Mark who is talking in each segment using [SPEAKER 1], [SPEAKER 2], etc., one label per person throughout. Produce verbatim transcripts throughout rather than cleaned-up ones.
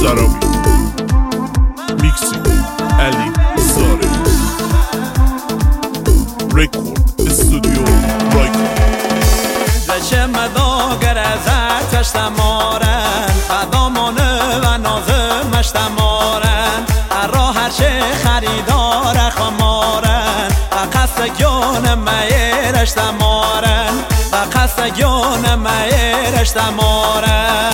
[SPEAKER 1] سرامی میکسینگ علی زاره رکورد استودیو رایکا
[SPEAKER 2] دشم داگر از تشتمارن قدامانه و نازمش تمارن راه هر چه خریدار خمارن و قصد گون میرش تمارن و قصد گون میرش تمارن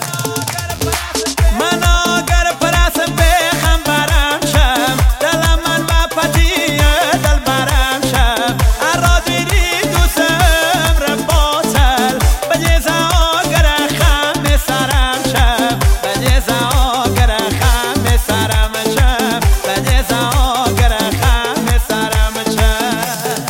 [SPEAKER 2] من اگر پرست بخم برم شم دلم من و پتی دل برم شم ارا دیری دوستم رو باطل بجیز آگر خم سرم شم بجیز آگر خم سرم شم بجیز آگر خم سرم شم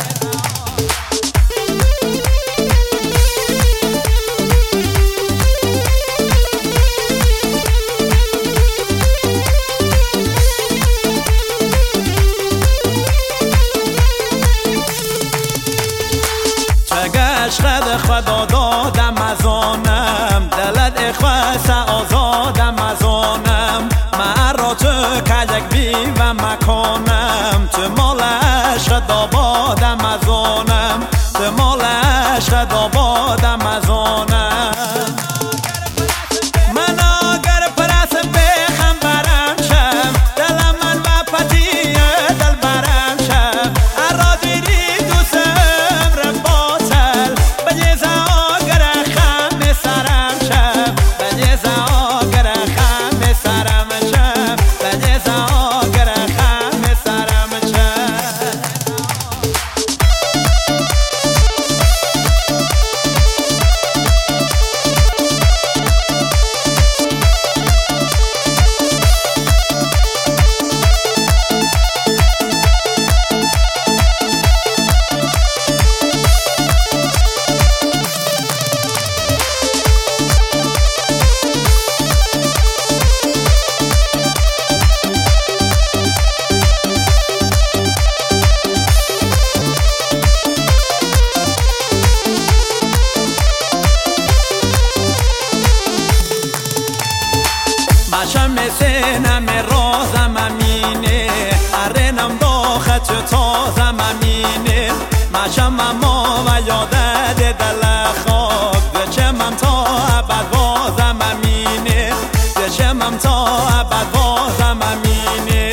[SPEAKER 2] عشق خدا دادم از آنم دلت اخوص آزادم از آنم من را تو کلک بی و مکانم تو مال عشق دابادم از آنم تو مال عشق دابادم از آنم من اگر پرست بخم برم شم دلم من و پتی دل برم شم ارا دیری دوستم رو باطل بجیز آگر خم سرم شم بجیز آگر خم سرم شم بجیز آگر خم سرم شم باشم سینم رازم امینه ارنم داخت تازم امینه ماشم اما و یادت دل خاک دچمم تا ابد بازم امینه دچمم تا ابد بازم امینه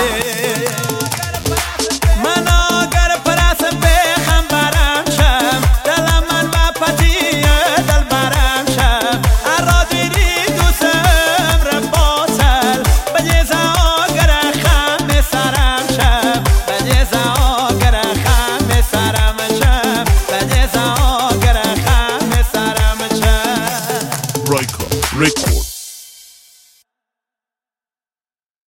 [SPEAKER 2] من اگر پرست بخم برم شم دلم من و پتی دل برم شم ارا دیری دوستم رو باطل بجیز آگر خم سرم شم بجیز آگر خم سرم شم بجیز آگر خم سرم شم
[SPEAKER 1] رایکا رکورد